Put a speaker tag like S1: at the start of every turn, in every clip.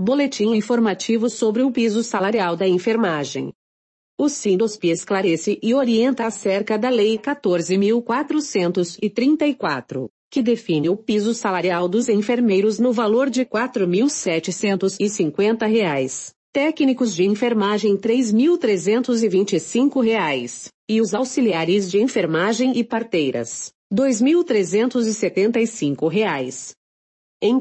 S1: Boletim informativo sobre o piso salarial da enfermagem. O Sindosp esclarece e orienta acerca da Lei 14.434, que define o piso salarial dos enfermeiros no valor de R$ 4.750, técnicos de enfermagem R$ 3.325, e os auxiliares de enfermagem e parteiras, R$ 2.375. Em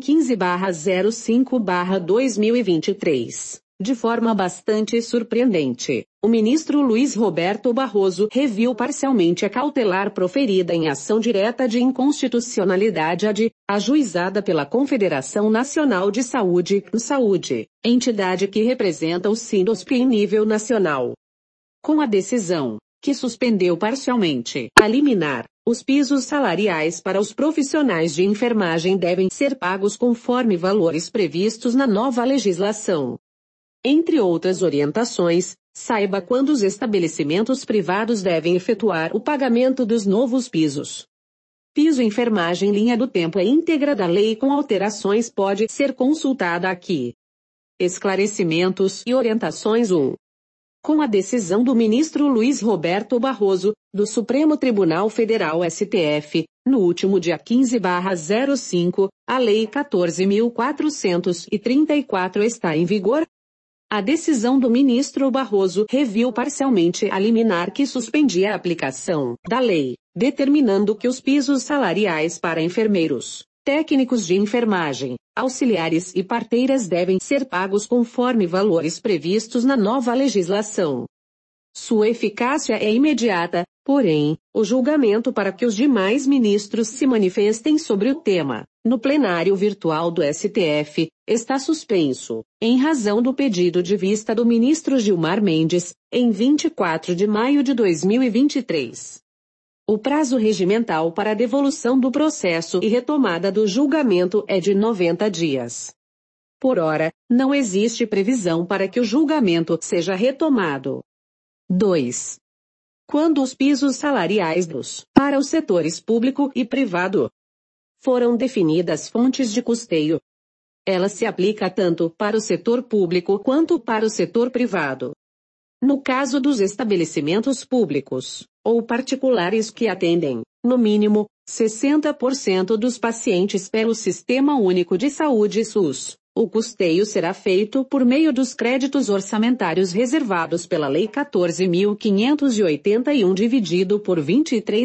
S1: 15/05/2023. De forma bastante surpreendente, o ministro Luiz Roberto Barroso reviu parcialmente a cautelar proferida em ação direta de inconstitucionalidade ajuizada pela Confederação Nacional de Saúde, entidade que representa o Sindosp em nível nacional. Com a decisão, que suspendeu parcialmente a liminar, os pisos salariais para os profissionais de enfermagem devem ser pagos conforme valores previstos na nova legislação. Entre outras orientações, saiba quando os estabelecimentos privados devem efetuar o pagamento dos novos pisos. Piso enfermagem linha do tempo. A íntegra da lei com alterações pode ser consultada aqui. Esclarecimentos e orientações 1. Com a decisão do ministro Luiz Roberto Barroso, do Supremo Tribunal Federal STF, no último dia 15/05, a Lei 14.434 está em vigor. A decisão do ministro Barroso reviu parcialmente a liminar que suspendia a aplicação da lei, determinando que os pisos salariais para enfermeiros, técnicos de enfermagem, auxiliares e parteiras devem ser pagos conforme valores previstos na nova legislação. Sua eficácia é imediata, porém, o julgamento para que os demais ministros se manifestem sobre o tema, no plenário virtual do STF, está suspenso, em razão do pedido de vista do ministro Gilmar Mendes, em 24 de maio de 2023. O prazo regimental para a devolução do processo e retomada do julgamento é de 90 dias. Por ora, não existe previsão para que o julgamento seja retomado. 2. Quando os pisos salariais para os setores público e privado foram definidas fontes de custeio, ela se aplica tanto para o setor público quanto para o setor privado. No caso dos estabelecimentos públicos ou particulares que atendem, no mínimo, 60% dos pacientes pelo Sistema Único de Saúde SUS, o custeio será feito por meio dos créditos orçamentários reservados pela Lei 14.581 dividido por R$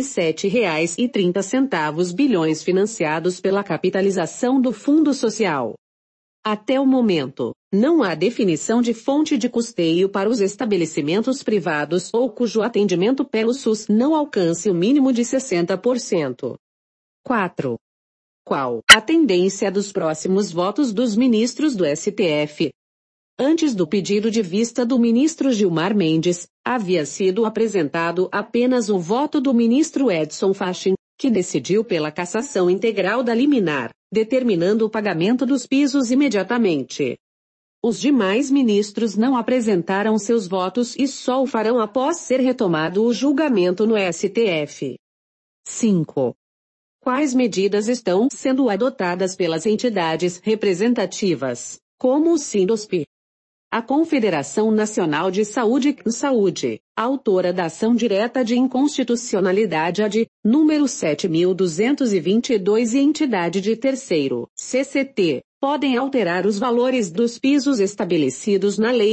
S1: 23,730 bilhões financiados pela capitalização do Fundo Social. Até o momento, não há definição de fonte de custeio para os estabelecimentos privados ou cujo atendimento pelo SUS não alcance o mínimo de 60%. 4. Qual a tendência dos próximos votos dos ministros do STF? Antes do pedido de vista do ministro Gilmar Mendes, havia sido apresentado apenas o voto do ministro Edson Fachin, que decidiu pela cassação integral da liminar, determinando o pagamento dos pisos imediatamente. Os demais ministros não apresentaram seus votos e só o farão após ser retomado o julgamento no STF. 5. Quais medidas estão sendo adotadas pelas entidades representativas, como o Sindosp? A Confederação Nacional de Saúde, autora da ação direta de inconstitucionalidade AD, número 7.222 e entidade de terceiro, CCT, podem alterar os valores dos pisos estabelecidos na Lei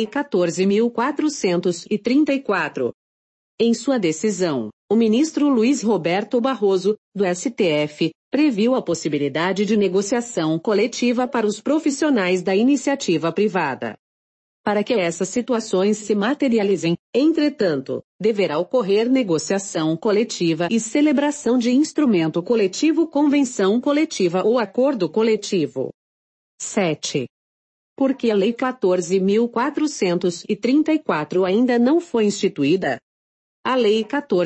S1: 14.434. Em sua decisão, o ministro Luiz Roberto Barroso, do STF, previu a possibilidade de negociação coletiva para os profissionais da iniciativa privada. Para que essas situações se materializem, entretanto, deverá ocorrer negociação coletiva e celebração de instrumento coletivo, convenção coletiva ou acordo coletivo. 7. Por que a Lei 14.434 ainda não foi instituída? A Lei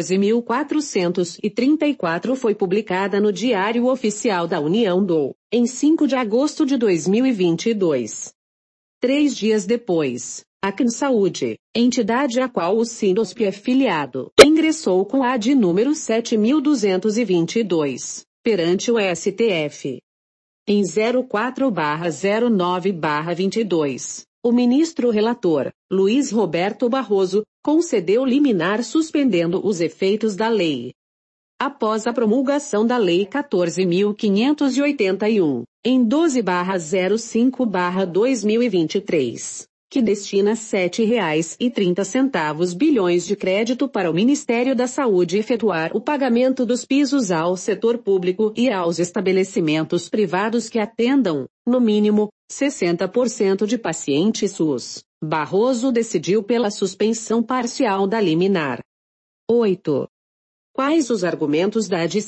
S1: 14.434 foi publicada no Diário Oficial da União em 5 de agosto de 2022. 3 dias depois, a CNSaúde, entidade a qual o Sindosp é filiado, ingressou com a AD número 7.222, perante o STF. Em 04/09/22, o ministro relator, Luiz Roberto Barroso, concedeu liminar suspendendo os efeitos da lei. Após a promulgação da Lei 14.581, em 12/05/2023, que destina R$ 7,30 bilhões de crédito para o Ministério da Saúde efetuar o pagamento dos pisos ao setor público e aos estabelecimentos privados que atendam, no mínimo, 60% de pacientes SUS, Barroso decidiu pela suspensão parcial da liminar. 8. Quais os argumentos da AD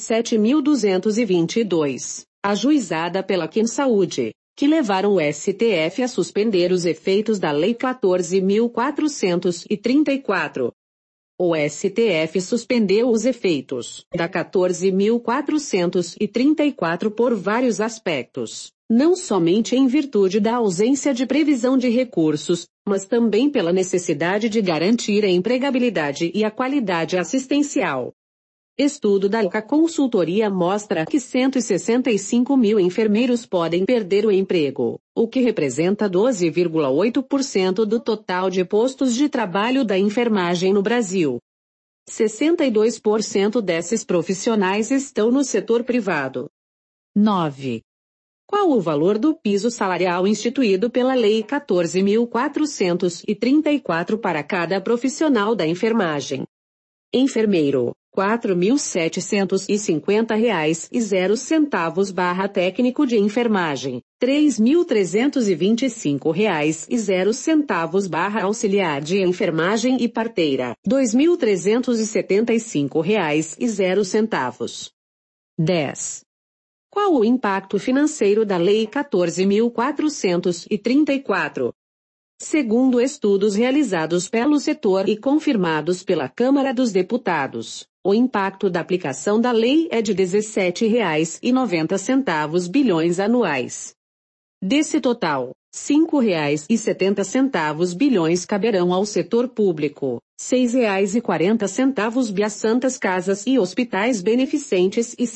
S1: 7.222, ajuizada pela QuinSaúde, que levaram o STF a suspender os efeitos da Lei 14.434? O STF suspendeu os efeitos da 14.434 por vários aspectos, não somente em virtude da ausência de previsão de recursos, mas também pela necessidade de garantir a empregabilidade e a qualidade assistencial. Estudo da Consultoria mostra que 165 mil enfermeiros podem perder o emprego, o que representa 12,8% do total de postos de trabalho da enfermagem no Brasil. 62% desses profissionais estão no setor privado. 9. Qual o valor do piso salarial instituído pela Lei 14.434 para cada profissional da enfermagem? Enfermeiro, R$ 4.750,00 técnico de enfermagem, R$ 3.325,00 auxiliar de enfermagem e parteira, R$ 2.375,00. 10. Qual o impacto financeiro da Lei 14.434? Segundo estudos realizados pelo setor e confirmados pela Câmara dos Deputados, o impacto da aplicação da lei é de R$ 17,90 bilhões anuais. Desse total, R$ 5,70 bilhões caberão ao setor público, R$ 6,40 às casas e hospitais beneficentes e R$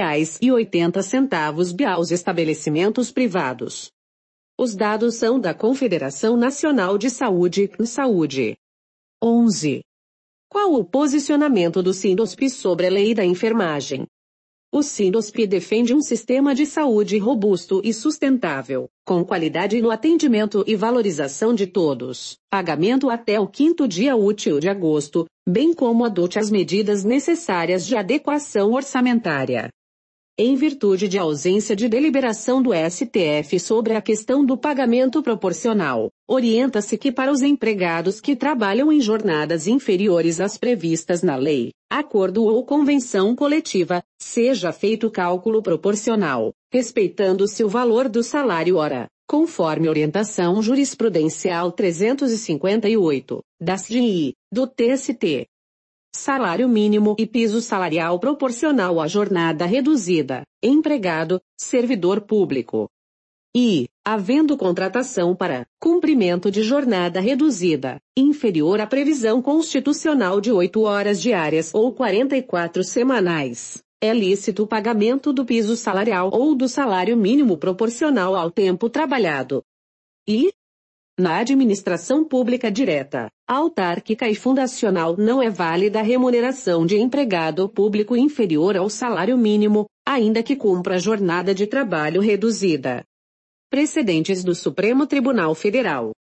S1: 5,80 aos estabelecimentos privados. Os dados são da Confederação Nacional de Saúde, Saúde. 11. Qual o posicionamento do Sindosp sobre a lei da enfermagem? O Sindosp defende um sistema de saúde robusto e sustentável, com qualidade no atendimento e valorização de todos, pagamento até o 5º dia útil de agosto, bem como adote as medidas necessárias de adequação orçamentária. Em virtude de ausência de deliberação do STF sobre a questão do pagamento proporcional, orienta-se que para os empregados que trabalham em jornadas inferiores às previstas na lei, acordo ou convenção coletiva, seja feito cálculo proporcional, respeitando-se o valor do salário hora, conforme orientação jurisprudencial 358, da SGI, do TST. Salário mínimo e piso salarial proporcional à jornada reduzida, empregado, servidor público. E, havendo contratação para cumprimento de jornada reduzida, inferior à previsão constitucional de 8 horas diárias ou 44 semanais, é lícito o pagamento do piso salarial ou do salário mínimo proporcional ao tempo trabalhado. E, na administração pública direta, autárquica e fundacional não é válida a remuneração de empregado público inferior ao salário mínimo, ainda que cumpra jornada de trabalho reduzida. Precedentes do Supremo Tribunal Federal.